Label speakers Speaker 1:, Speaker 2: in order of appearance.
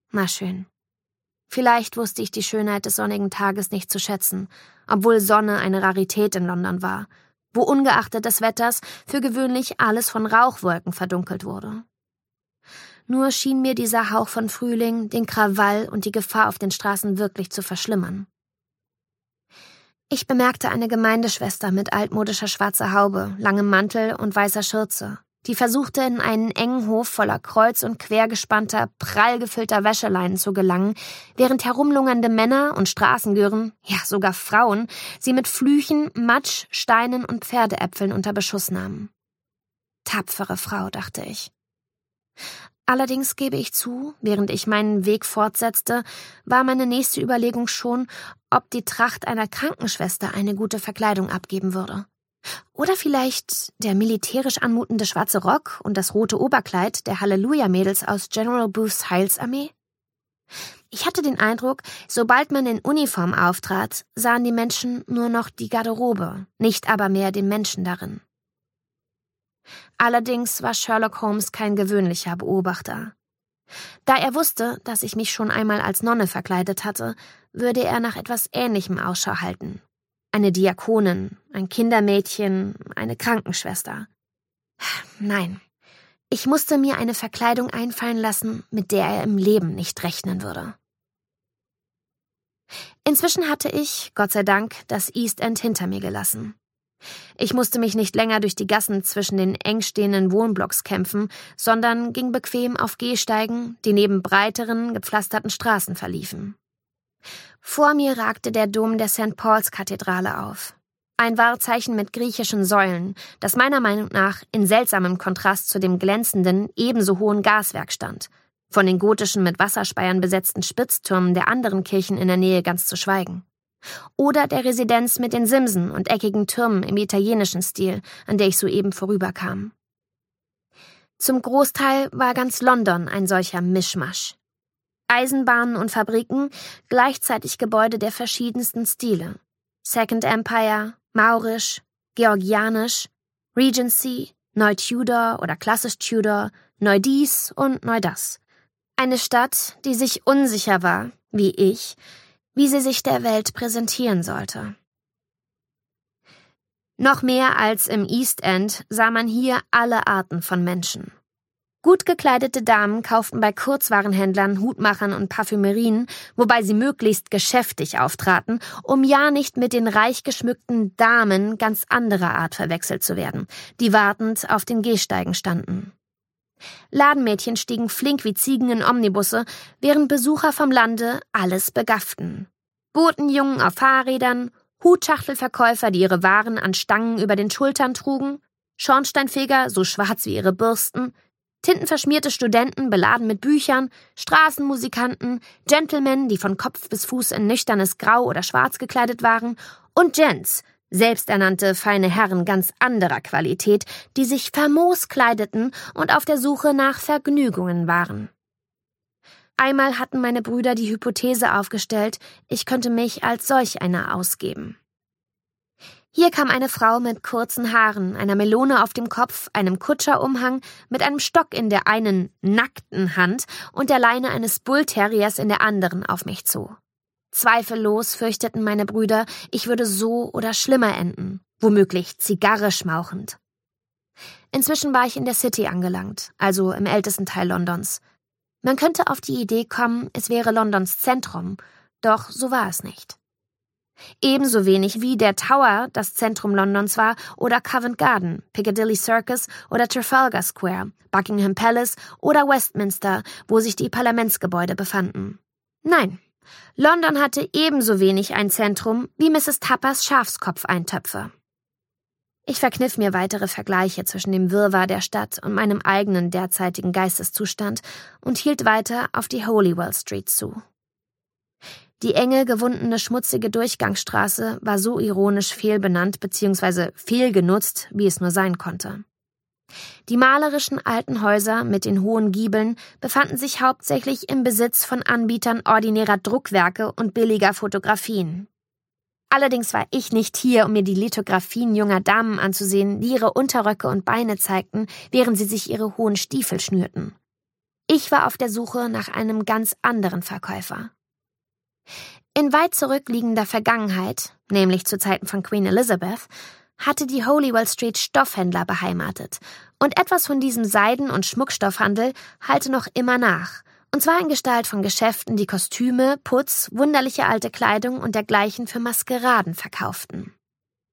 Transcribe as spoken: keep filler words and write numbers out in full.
Speaker 1: Na schön. Vielleicht wusste ich die Schönheit des sonnigen Tages nicht zu schätzen, obwohl Sonne eine Rarität in London war, wo ungeachtet des Wetters für gewöhnlich alles von Rauchwolken verdunkelt wurde. Nur schien mir dieser Hauch von Frühling den Krawall und die Gefahr auf den Straßen wirklich zu verschlimmern. Ich bemerkte eine Gemeindeschwester mit altmodischer schwarzer Haube, langem Mantel und weißer Schürze, die versuchte, in einen engen Hof voller kreuz- und quergespannter, prall gefüllter Wäscheleinen zu gelangen, während herumlungernde Männer und Straßengören, ja sogar Frauen, sie mit Flüchen, Matsch, Steinen und Pferdeäpfeln unter Beschuss nahmen. Tapfere Frau, dachte ich. Allerdings gebe ich zu, während ich meinen Weg fortsetzte, war meine nächste Überlegung schon, ob die Tracht einer Krankenschwester eine gute Verkleidung abgeben würde. Oder vielleicht der militärisch anmutende schwarze Rock und das rote Oberkleid der Halleluja-Mädels aus General Booths Heilsarmee? Ich hatte den Eindruck, sobald man in Uniform auftrat, sahen die Menschen nur noch die Garderobe, nicht aber mehr den Menschen darin. Allerdings war Sherlock Holmes kein gewöhnlicher Beobachter. Da er wusste, dass ich mich schon einmal als Nonne verkleidet hatte, würde er nach etwas Ähnlichem Ausschau halten. Eine Diakonin, ein Kindermädchen, eine Krankenschwester. Nein, ich musste mir eine Verkleidung einfallen lassen, mit der er im Leben nicht rechnen würde. Inzwischen hatte ich, Gott sei Dank, das East End hinter mir gelassen. Ich musste mich nicht länger durch die Gassen zwischen den eng stehenden Wohnblocks kämpfen, sondern ging bequem auf Gehsteigen, die neben breiteren, gepflasterten Straßen verliefen. Vor mir ragte der Dom der Sankt Paul's-Kathedrale auf. Ein Wahrzeichen mit griechischen Säulen, das meiner Meinung nach in seltsamem Kontrast zu dem glänzenden, ebenso hohen Gaswerk stand, von den gotischen mit Wasserspeiern besetzten Spitztürmen der anderen Kirchen in der Nähe ganz zu schweigen. Oder der Residenz mit den Simsen und eckigen Türmen im italienischen Stil, an der ich soeben vorüberkam. Zum Großteil war ganz London ein solcher Mischmasch. Eisenbahnen und Fabriken, gleichzeitig Gebäude der verschiedensten Stile. Second Empire, Maurisch, Georgianisch, Regency, Neu-Tudor oder klassisch Tudor, Neu dies und Neu das. Eine Stadt, die sich unsicher war, wie ich, wie sie sich der Welt präsentieren sollte. Noch mehr als im East End sah man hier alle Arten von Menschen. Gut gekleidete Damen kauften bei Kurzwarenhändlern, Hutmachern und Parfümerien, wobei sie möglichst geschäftig auftraten, um ja nicht mit den reich geschmückten Damen ganz anderer Art verwechselt zu werden, die wartend auf den Gehsteigen standen. Ladenmädchen stiegen flink wie Ziegen in Omnibusse, während Besucher vom Lande alles begafften. Botenjungen auf Fahrrädern, Hutschachtelverkäufer, die ihre Waren an Stangen über den Schultern trugen, Schornsteinfeger, so schwarz wie ihre Bürsten, tintenverschmierte Studenten beladen mit Büchern, Straßenmusikanten, Gentlemen, die von Kopf bis Fuß in nüchternes Grau oder Schwarz gekleidet waren, und Gents, selbsternannte feine Herren ganz anderer Qualität, die sich famos kleideten und auf der Suche nach Vergnügungen waren. Einmal hatten meine Brüder die Hypothese aufgestellt, ich könnte mich als solch einer ausgeben. Hier kam eine Frau mit kurzen Haaren, einer Melone auf dem Kopf, einem Kutscherumhang, mit einem Stock in der einen nackten Hand und der Leine eines Bullterriers in der anderen auf mich zu. Zweifellos fürchteten meine Brüder, ich würde so oder schlimmer enden, womöglich Zigarre schmauchend. Inzwischen war ich in der City angelangt, also im ältesten Teil Londons. Man könnte auf die Idee kommen, es wäre Londons Zentrum, doch so war es nicht. Ebenso wenig wie der Tower das Zentrum Londons war oder Covent Garden, Piccadilly Circus oder Trafalgar Square, Buckingham Palace oder Westminster, wo sich die Parlamentsgebäude befanden. Nein, London hatte ebenso wenig ein Zentrum wie Misses Tappers Schafskopfeintöpfe. Ich verkniff mir weitere Vergleiche zwischen dem Wirrwarr der Stadt und meinem eigenen derzeitigen Geisteszustand und hielt weiter auf die Holywell Street zu. Die enge, gewundene, schmutzige Durchgangsstraße war so ironisch fehlbenannt bzw. fehlgenutzt, wie es nur sein konnte. Die malerischen alten Häuser mit den hohen Giebeln befanden sich hauptsächlich im Besitz von Anbietern ordinärer Druckwerke und billiger Fotografien. Allerdings war ich nicht hier, um mir die Lithografien junger Damen anzusehen, die ihre Unterröcke und Beine zeigten, während sie sich ihre hohen Stiefel schnürten. Ich war auf der Suche nach einem ganz anderen Verkäufer. In weit zurückliegender Vergangenheit, nämlich zu Zeiten von Queen Elizabeth, hatte die Holywell Street Stoffhändler beheimatet und etwas von diesem Seiden- und Schmuckstoffhandel halte noch immer nach, und zwar in Gestalt von Geschäften, die Kostüme, Putz, wunderliche alte Kleidung und dergleichen für Maskeraden verkauften.